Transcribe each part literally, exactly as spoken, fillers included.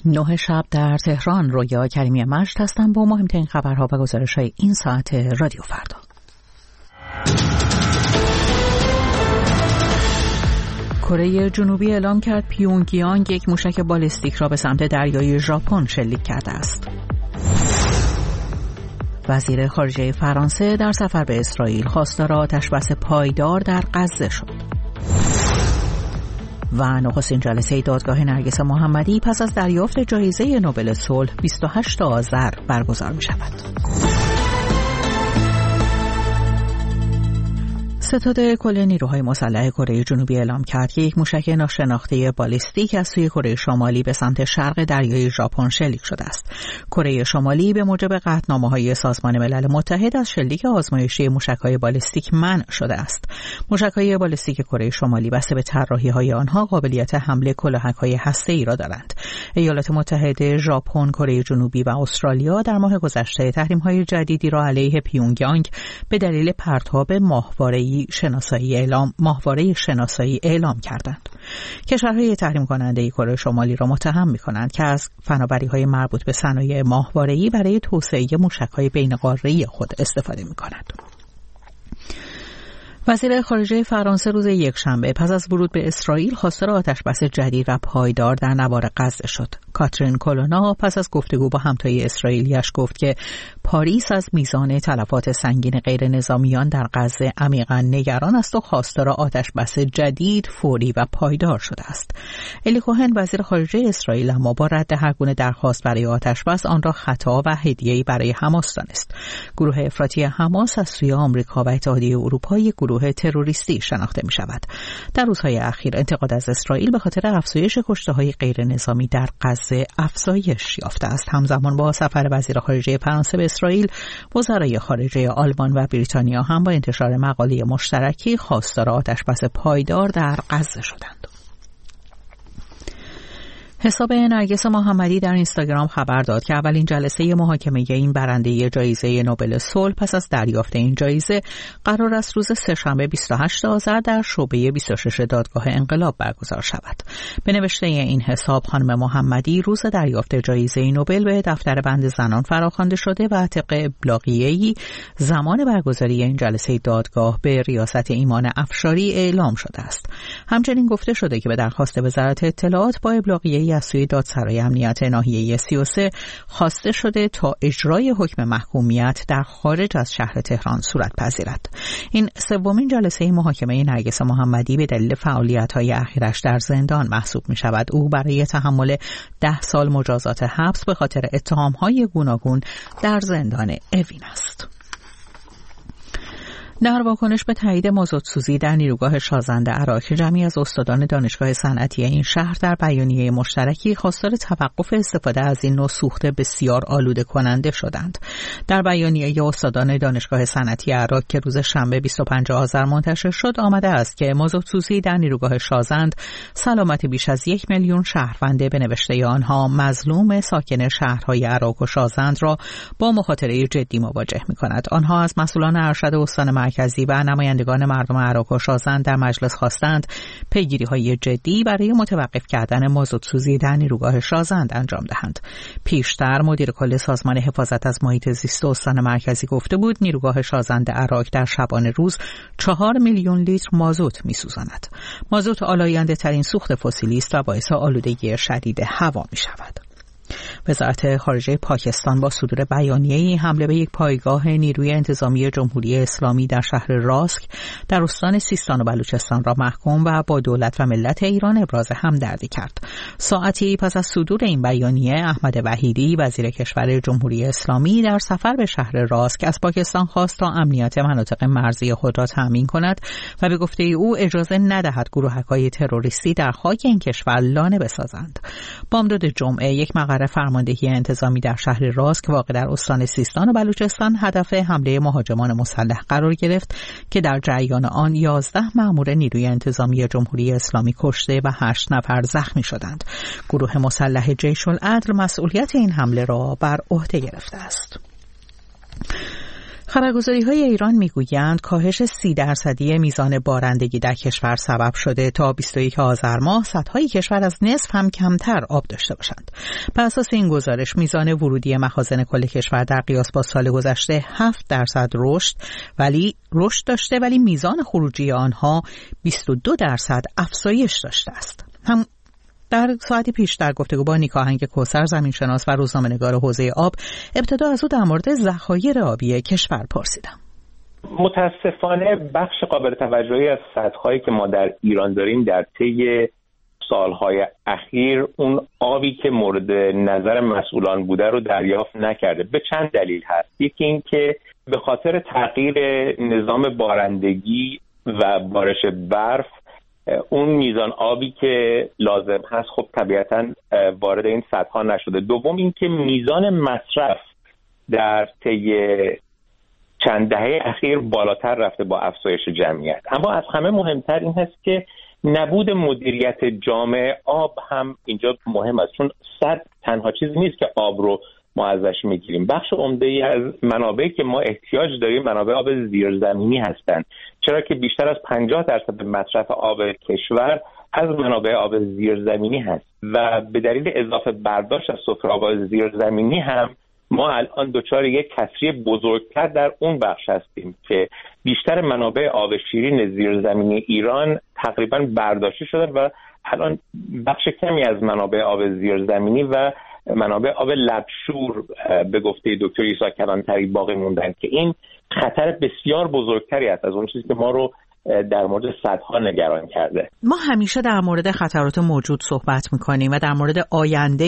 نه شب در تهران. رویا کریمی مجد هستم با مهمترین خبرها و گزارش‌های این ساعت رادیو فردا. کره جنوبی اعلام کرد پیونگیانگ یک موشک بالستیک را به سمت دریای ژاپن شلیک کرده است. وزیر خارجه فرانسه در سفر به اسرائیل خواستار آتش‌بس پایدار در غزه شد. و نخستین جلسه دادگاه نرگس محمدی پس از دریافت جایزه نوبل صلح بیست و هشت آذر برگزار می شود. ستاد کل نیروهای مسلح کره جنوبی اعلام کرد که یک موشک ناشناخته بالستیک از سوی کره شمالی به سمت شرق دریای ژاپن شلیک شده است. کره شمالی به موجب قطعنامه‌های سازمان ملل متحد از شلیک آزمایشی موشک‌های بالستیک منع شده است. موشک‌های بالستیک کره شمالی بسته به طراحی‌های آنها قابلیت حمله کلاهک‌های هسته‌ای را دارند. ایالات متحده، ژاپن، کره جنوبی و استرالیا در ماه گذشته تحریم‌های جدیدی را علیه پیونگیانگ به دلیل پرتاب ماهواره‌ای شناسایی اعلام ماهواره شناسایی اعلام کردند. کشورهای تحریم کننده کره شمالی را متهم می‌کنند که از فناوری‌های مربوط به صنایع ماهواره‌ای برای توسعه موشک‌های بین‌قاره‌ای خود استفاده می‌کنند. وزیر خارجه فرانسه روز یکشنبه پس از ورود به اسرائیل خواستار آتش‌بس جدید و پایدار در نوار غزه شد. کاترین کولونا پس از گفتگو با همتای اسرائیلیش گفت که پاریس از میزان تلفات سنگین غیر نظامیان در غزه عمیقاً نگران است و خواستار آتش‌بس جدید، فوری و پایدار شده است. الی کوهن وزیر خارجه اسرائیل اما با رد هر گونه درخواست برای آتش‌بس آن را خطا و هدیه‌ای برای حماس دانست. گروه افراطی حماس از سوی آمریکا و اتحادیه اروپا یک گروه تروریستی شناخته می شود. در روزهای اخیر انتقاد از اسرائیل به خاطر افزایش کشته‌های غیر نظامی در غزه افزایش یافته است. همزمان با سفر وزیر خارجه فرانسه به اسرائیل، وزرای خارجه آلمان و بریتانیا هم با انتشار مقاله مشترکی خواستار آتش‌بس پایدار در غزه شدند. حساب نرگس محمدی در اینستاگرام خبر داد که اولین جلسه محاکمه این برنده جایزه نوبل صلح پس از دریافت این جایزه قرار است روز سه‌شنبه بیست و هشت آذر در شعبه بیست و شش دادگاه انقلاب برگزار شود. به نوشته این حساب خانم محمدی روز دریافت جایزه نوبل به دفتر بند زنان فراخوانده شده و طبق ابلاغیه‌ای زمان برگزاری این جلسه دادگاه به ریاست ایمان افشاری اعلام شده است. همچنین گفته شده که به درخواست وزارت اطلاعات با ابلاغیه‌ای از سوی دادسرای امنیت ناحیه سی و سه خواسته شده تا اجرای حکم محکومیت در خارج از شهر تهران صورت پذیرد. این سومین جلسه محاکمه نرگس محمدی به دلیل فعالیت‌های اخیرش در زندان محسوب می‌شود. او برای تحمل ده سال مجازات حبس به خاطر اتهام‌های گوناگون در زندان اوین است. در واکنش به تایید مازوت‌سوزی در نیروگاه شازند عراق، جمعی از استادان دانشگاه صنعتی این شهر در بیانیه مشترکی خواستار توقف استفاده از این نوع سوخت بسیار آلوده کننده شدند. در بیانیه استادان دانشگاه صنعتی عراق که روز شنبه بیست و پنجم آذر منتشر شد آمده است که مازوت‌سوزی در نیروگاه شازند سلامت بیش از یک میلیون شهروند به نوشته آنها مظلوم ساکن شهرهای عراق و شازند را با مخاطره جدی مواجه می‌کند. آنها از مسئولان ارشد استان مرکزی و نمایندگان مردم عراق و شازند در مجلس خواستند پیگیری‌های جدی برای متوقف کردن مازوت‌سوزی در نیروگاه شازند انجام دهند. پیشتر مدیر کل سازمان حفاظت از محیط زیست استان مرکزی گفته بود نیروگاه شازند عراق در شبانه روز چهار میلیون لیتر مازوت می‌سوزاند. مازوت آلاینده‌ترین سوخت فسیلی است و باعث آلودگی شدید هوا می‌شود. وزارت خارجه پاکستان با صدور بیانیه‌ای حمله به یک پایگاه نیروی انتظامی جمهوری اسلامی در شهر راسک در استان سیستان و بلوچستان را محکوم و با دولت و ملت ایران ابراز همدردی کرد. ساعتی پس از صدور این بیانیه، احمد وحیدی وزیر کشور جمهوری اسلامی در سفر به شهر راسک از پاکستان خواست تا امنیت مناطق مرزی خود را تأمین کند و به گفته او اجازه ندهد گروهک‌های تروریستی در خاک این کشور لانه بسازند. بامداد جمعه یک مقر فرماندهی انتظامی در شهر راسک واقع در استان سیستان و بلوچستان هدف حمله مهاجمان مسلح قرار گرفت که در جریان آن یازده مأمور نیروی انتظامی جمهوری اسلامی کشته و هشت نفر زخمی شدند. گروه مسلح جیش العدل مسئولیت این حمله را بر عهده گرفته است. خبرگزاری‌های ایران میگویند کاهش سی درصدی میزان بارندگی در کشور سبب شده تا بیست و یک آذر ماه سدهای کشور از نصف هم کمتر آب داشته باشند. بر اساس این گزارش میزان ورودی مخازن کل کشور در قیاس با سال گذشته هفت درصد رشد ولی رشد داشته ولی میزان خروجی آنها بیست و دو درصد افزایش داشته است. هم در ساعت پیش در گفتگو با نیکاهنگ کوثر زمینشناس و روزنامه‌نگار حوزه آب ابتدا از او در مورد ذخایر آبی کشور پرسیدم. متاسفانه بخش قابل توجهی از سدهایی که ما در ایران داریم در طی سالهای اخیر اون آبی که مورد نظر مسئولان بوده رو دریافت نکرده. به چند دلیل هست. یکی این که به خاطر تغییر نظام بارندگی و بارش برف اون میزان آبی که لازم هست خب طبیعتاً وارد این سدها نشده. دوم اینکه میزان مصرف در طی چند دهه اخیر بالاتر رفته با افزایش جمعیت. اما از همه مهمتر این هست که نبود مدیریت جامع آب هم اینجا مهم است، چون سد تنها چیزی نیست که آب رو ما ازش میگیریم. بخش عمده‌ای از منابعی که ما احتیاج داریم منابع آب زیرزمینی هستند، چرا که بیشتر از پنجاه درصد مصرف آب کشور از منابع آب زیرزمینی هست و به دلیل اضافه برداشت از سفره آب زیرزمینی هم ما الان دچار یک کسری بزرگتر در اون بخش هستیم که بیشتر منابع آب شیرین زیرزمینی ایران تقریبا برداشته شدن و الان بخش کمی از منابع آب زیرزمینی و منابع آب لبشور به گفته دکتر عیسی کلانتری باقی موندن که این خطر بسیار بزرگتری است از اون چیزی که ما رو در مورد سدها نگران کرده. ما همیشه در مورد خطرات موجود صحبت میکنیم و در مورد آینده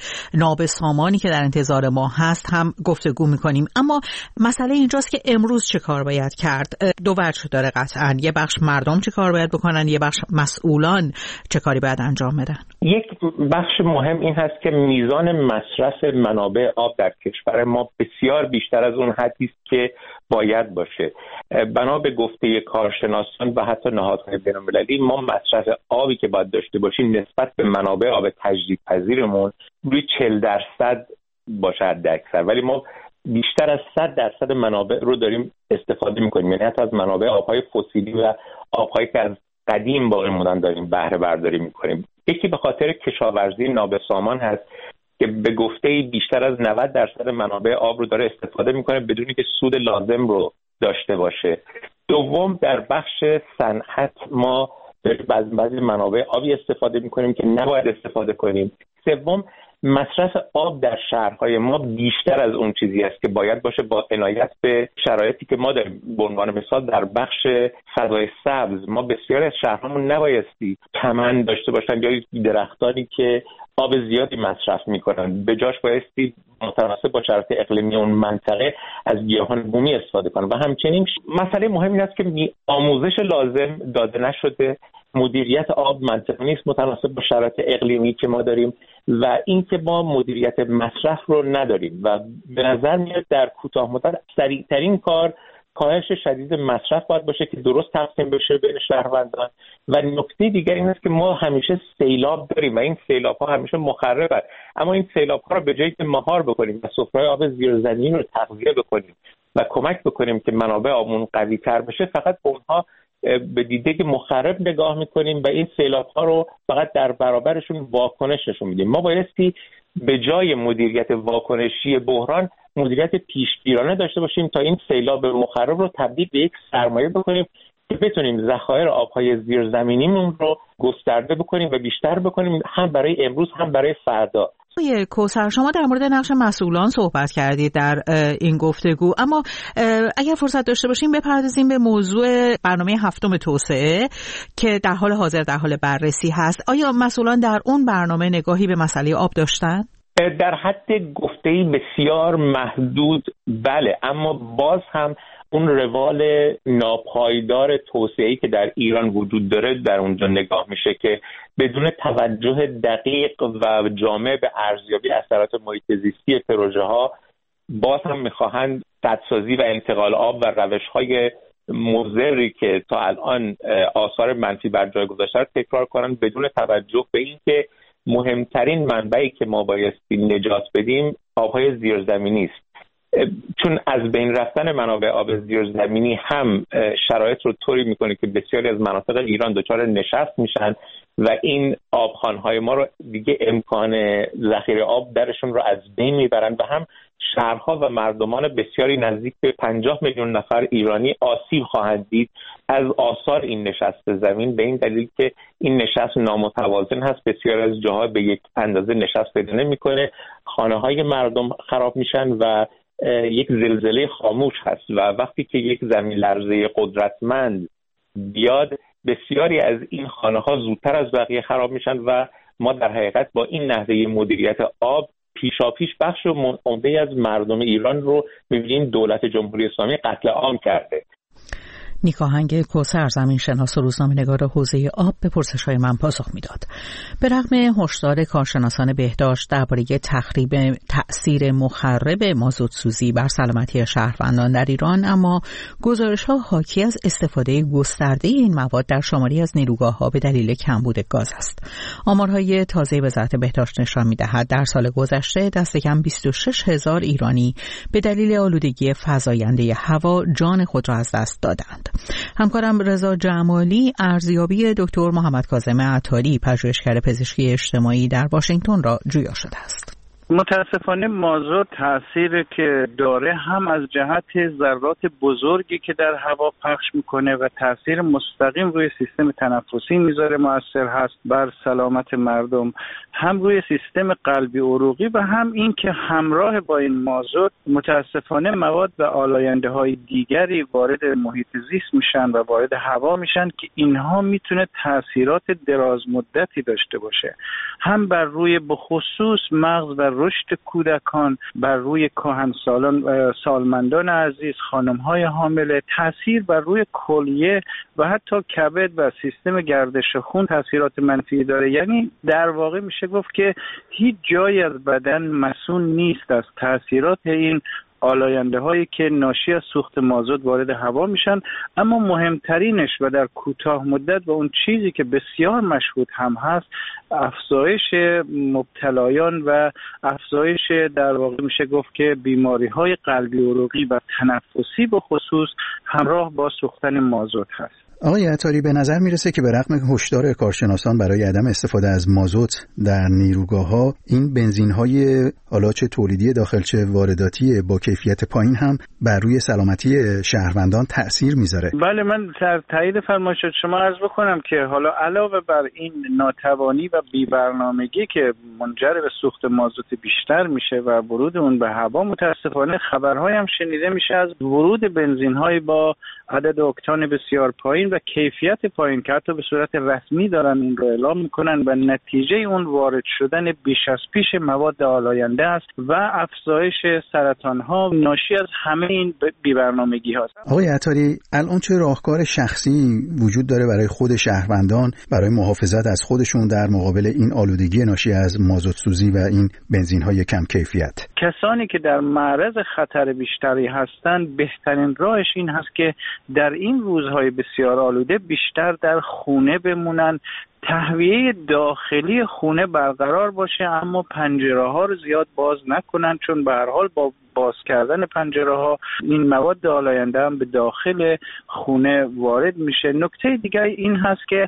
نابسامانی که در انتظار ما هست هم گفتگو میکنیم، اما مسئله اینجاست که امروز چه کار باید کرد؟ دو وجه داره قطعا. یه بخش مردم چه کار باید بکنن، یه بخش مسئولان چه کاری باید انجام بدن. یک بخش مهم این هست که میزان مصرف منابع آب در کشور ما بسیار بیشتر از اون حدی است که باید باشه. بنا به گفته کارشناسان و حتی نهادهای بین‌المللی ما مصرف آبی که باید داشته باشیم نسبت به منابع آب تجدیدپذیرمون روی چهل درصد باشه حداکثر، ولی ما بیشتر از صد درصد منابع رو داریم استفاده می‌کنیم، یعنی حتی از منابع آب‌های فسیلی و آب‌هایی که از قدیم باقی موندن داریم بهره برداری می‌کنیم. یکی به خاطر کشاورزی نابسامان هست که به گفته بیشتر از نود درصد منابع آب رو داره استفاده میکنه بدونی که سود لازم رو داشته باشه. دوم در بخش صنعت ما بعضی بعضی منابع آبی استفاده میکنیم که نباید استفاده کنیم. سوم مصرف آب در شهرهای ما بیشتر از اون چیزی است که باید باشه با عنایت به شرایطی که ما داریم. به عنوان مثال در بخش فضای سبز ما بسیاری از شهرهامون نبایستی چمن داشته باشن یا درختانی که آب زیادی مصرف میکنن، به جاش بایستی متناسب با شرایط اقلیمی اون منطقه از گیاهان بومی استفاده کنن. و همچنین مسئله مهم این است که آموزش لازم داده نشده، مدیریت آب منطقی نیست متناسب با شرایط اقلیمی که ما داریم و اینکه ما مدیریت مصرف رو نداریم و به نظر میاد در کوتاه مدت سریعترین کار کاهش شدید مصرف باید باشه که درست تقسیم بشه بین شهروندان. و نکته دیگر این است که ما همیشه سیلاب داریم و این سیلاب ها همیشه مخربن، اما این سیلاب ها رو به جایی که مهار بکنیم و سفره آب زیرزمینی رو تغذیه بکنیم و کمک بکنیم که منابع آبمون قوی تر بشه، فقط اونها به دیده مخرب نگاه میکنیم و این سیلاب ها رو فقط در برابرشون واکنش نشون میدیم. ما بایستی به جای مدیریت واکنشی بحران مدیریت پیشگیرانه داشته باشیم تا این سیلاب مخرب رو تبدیل به یک سرمایه بکنیم که بتونیم ذخایر آبهای زیرزمینیمون رو گسترده بکنیم و بیشتر بکنیم، هم برای امروز هم برای فردا. کوثر شما در مورد نقش مسئولان صحبت کردید در این گفتگو، اما اگر فرصت داشته باشیم بپردازیم به موضوع برنامه هفتم توسعه که در حال حاضر در حال بررسی هست. آیا مسئولان در اون برنامه نگاهی به مسئله آب داشتن؟ در حد گفته‌ای بسیار محدود بله، اما باز هم اون روال ناپایدار توسعه‌ای که در ایران وجود داره در اونجا نگاه میشه که بدون توجه دقیق و جامع به ارزیابی اثرات محیط زیستی پروژه ها باز هم میخواهند سدسازی و انتقال آب و روش‌های مضری که تا الان آثار منفی بر جای گذاشته رو تکرار کنند بدون توجه به این که مهمترین منبعی که ما بایستی نجات بدیم آبهای زیرزمینی است. چون از بین رفتن منابع آب زیرزمینی هم شرایط رو طوری میکنه که بسیاری از مناطق ایران دچار نشست میشن و این آبخوان‌های ما رو دیگه امکان ذخیره آب درشون رو از بین میبرن و هم شهرها و مردمان بسیاری نزدیک به پنجاه میلیون نفر ایرانی آسیب خواهند دید از آثار این نشست زمین، به این دلیل که این نشست نامتوازن هست، بسیار از جاها به یک اندازه نشست پیدا نمی‌کنه، خانه‌های مردم خراب میشن و یک زلزله خاموش هست و وقتی که یک زمین لرزه قدرتمند بیاد بسیاری از این خانه‌ها زودتر از بقیه خراب میشن و ما در حقیقت با این نحوه مدیریت آب پیشاپیش بخش عمده از مردم ایران رو می‌بینیم دولت جمهوری اسلامی قتل عام کرده. نیک آهنگ کوثر زمینشناس و روزنامه‌نگار حوزه آب به پرسش‌های من پاسخ میداد. به رغم هشدار کارشناسان بهداشت درباره تخریب تأثیر مخرب مازوت‌سوزی بر سلامتی شهروندان در ایران، اما گزارش‌ها حاکی از استفاده گسترده این مواد در شماری از نیروگاه‌ها به دلیل کمبود گاز است. آمارهای تازه وزارت بهداشت نشان می‌دهد در سال گذشته دست کم بیست و شش هزار ایرانی به دلیل آلودگی فزاینده هوا جان خود را از دست دادند. همکارم رضا جمالی ارزیابی دکتر محمد کاظم عطاری پژوهشگر پزشکی اجتماعی در واشنگتن را جویا شده است. متاسفانه مازوت تأثیری که داره هم از جهت ذرات بزرگی که در هوا پخش میکنه و تأثیر مستقیم روی سیستم تنفسی میذاره مؤثر هست بر سلامت مردم، هم روی سیستم قلبی عروقی و هم این که همراه با این مازوت متاسفانه مواد و آلاینده های دیگری وارد محیط زیست میشن و وارد هوا میشن که اینها میتونه تأثیرات دراز مدتی داشته باشه، هم بر روی بخصوص مغز و رشد کودکان، بر روی کهنسالان سالمندان عزیز، خانم‌های حامله، تاثیر بر روی کلیه و حتی کبد و سیستم گردش خون تاثیرات منفی داره. یعنی در واقع میشه گفت که هیچ جایی از بدن مسئول نیست از تاثیرات این آلاینده هایی که ناشی از سوخت مازوت وارد هوا میشن. اما مهمترینش و در کوتاه مدت و اون چیزی که بسیار مشهود هم هست، افزایش مبتلایان و افزایش در واقع میشه گفت که بیماری های قلبی عروقی و تنفسی به خصوص همراه با سوختن مازوت هست. آقای عطاری، به نظر میرسه که به رغم هشدار کارشناسان برای عدم استفاده از مازوت در نیروگاه‌ها، این بنزین‌های حالا چه تولیدی داخل چه وارداتی با کیفیت پایین هم بر روی سلامتی شهروندان تأثیر میذاره. بله، من در تایید فرمایش شما عرض بکنم که حالا علاوه بر این ناتوانی و بی‌برنامگی که منجر به سوخت مازوت بیشتر میشه و ورود اون به هوا، متاسفانه خبرهای هم شنیده میشه از ورود بنزین‌های با عدد اکتان بسیار پایین و کیفیت پایین که حتی به صورت رسمی دارن این رو اعلام میکنن و نتیجه اون وارد شدن بیش از پیش مواد آلاینده است و افزایش سرطان ها ناشی از همه این بی‌برنامگی هاست. آقای عطاری، الان چه راهکار شخصی وجود داره برای خود شهروندان برای محافظت از خودشون در مقابل این آلودگی ناشی از مازوت سوزی و این بنزین های کم کیفیت؟ کسانی که در معرض خطر بیشتری هستند، بهترین راهش این هست که در این روزهای بسیار آلوده بیشتر در خونه بمونن، تهویه داخلی خونه برقرار باشه، اما پنجره ها رو زیاد باز نکنن، چون به هر حال با باز کردن پنجره ها این مواد آلاینده هم به داخل خونه وارد میشه. نکته دیگه این هست که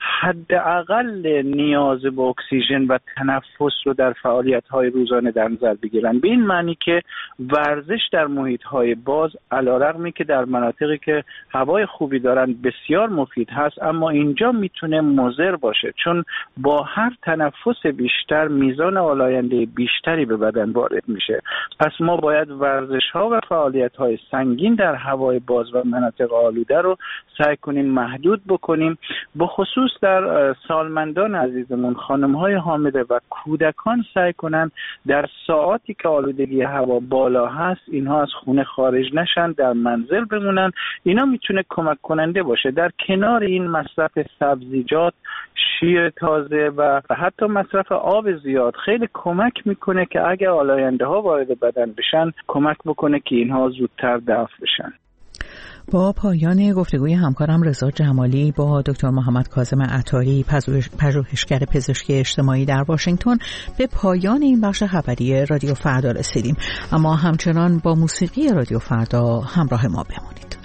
حداقل نیاز به اکسیژن و تنفس رو در فعالیت های روزانه در نظر بگیرن، به این معنی که ورزش در محیط های باز علیرغمی که در مناطقی که هوای خوبی دارن بسیار مفید هست، اما اینجا میتونه مضر باشه، چون با هر تنفس بیشتر میزان آلاینده بیشتری به بدن وارد میشه. پس ما باید ورزش ها و فعالیت های سنگین در هوای باز و مناطق آلوده رو سعی کنیم محدود بکنیم، به خصوص در سالمندان عزیزمون، خانم های حامله و کودکان سعی کنن در ساعاتی که آلودگی هوا بالا هست اینها از خونه خارج نشن، در منزل بمونن. اینا میتونه کمک کننده باشه. در کنار این مصرف سبزیجات، شیر تازه و حتی مصرف آب زیاد خیلی کمک میکنه که اگه آلاینده ها وارد بدن بشن کمک بکنه که اینها زودتر دفع بشن. با پایان گفتگوی همکارم رضا جمالی با دکتر محمد کاظم عطاری، پژوهشگر پزشکی اجتماعی در واشنگتن، به پایان این بخش خبری رادیو فردا رسیدیم. اما همچنان با موسیقی رادیو فردا همراه ما بمونید.